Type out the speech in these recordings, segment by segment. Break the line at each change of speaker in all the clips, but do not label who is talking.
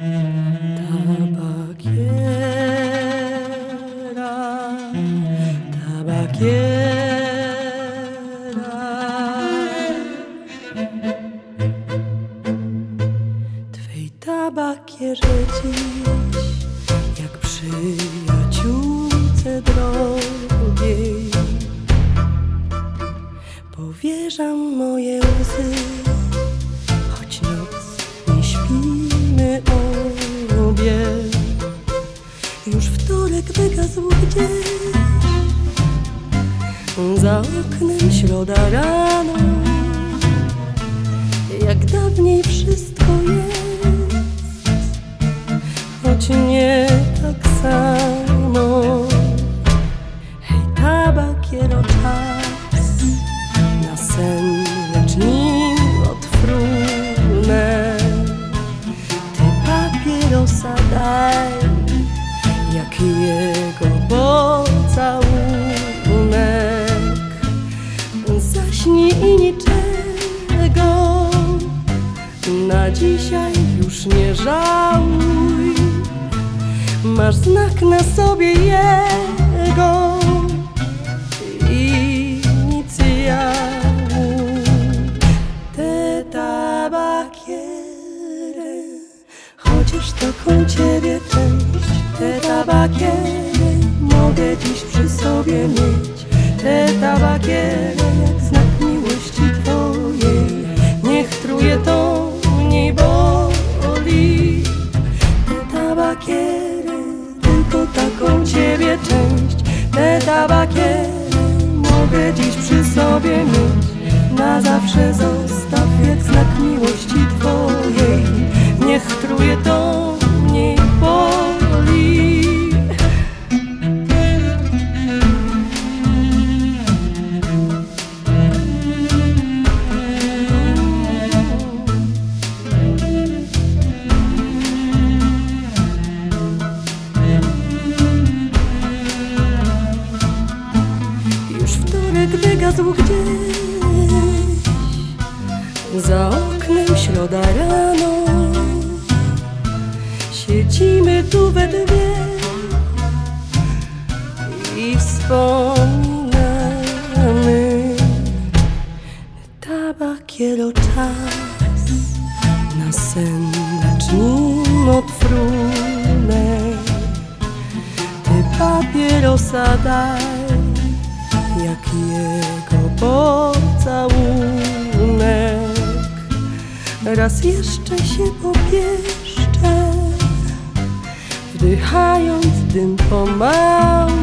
Tabakiera, tabakiera. Twej tabakierze dziś, jak przyjaciółce drogiej, powierzam moje łzy, choć noc nie śpimy obie. Już wtorek wygasł gdzieś, za oknem środa rano. Jak dawniej wszystko jest, choć nie tak samo. Hej, tabakiero, czas na sen, lecz nim odfrunę. Ty papierosa daj, jak jego pocałunek. Zaśnij i niczego na dzisiaj już nie żałuj. Masz znak na sobie jego inicjały. Te tabakiery, chociaż taką ciebie część. Te tabakiery mogę dziś przy sobie mieć. Te tabakiery jak znak miłości twojej. Niech truje to mniej boli. Te tabakiery, tylko taką ciebie część. Te tabakiery mogę dziś przy sobie mieć. Na zawsze zostaw jak znak miłości twojej. Niech truje to mniej boli. Już wtorek wygasł gdzieś, za oknem środa rano. Siedzimy tu we dwie i wspominamy. Tabakiero, czas na sen, lecz nim odfrunek. Ty papierosa daj, jak jego pocałunek. Raz jeszcze się popieszczę, wdychając dym pomału,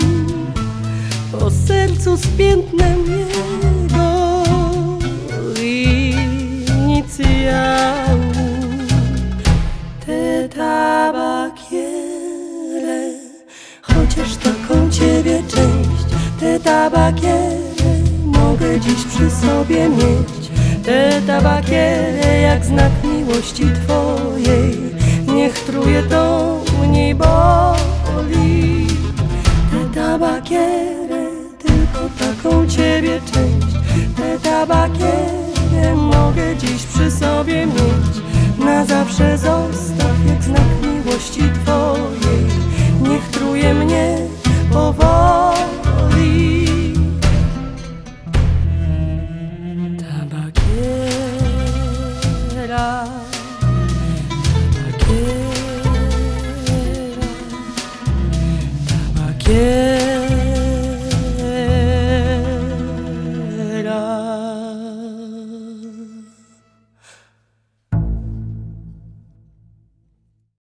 po sercu z piętnem jego inicjału. Te tabakiery, chociaż taką ciebie część. Te tabakiery mogę dziś przy sobie mieć. Te tabakiery jak znak miłości twojej. Niech truje to mniej boli. Te tabakiery, tylko taką ciebie część. Te tabakiery mogę dziś przy sobie mieć. Na zawsze zostaw jak znak miłości twojej. Niech truje mnie powoli. Tabakiera, tabakiera, tabakiera.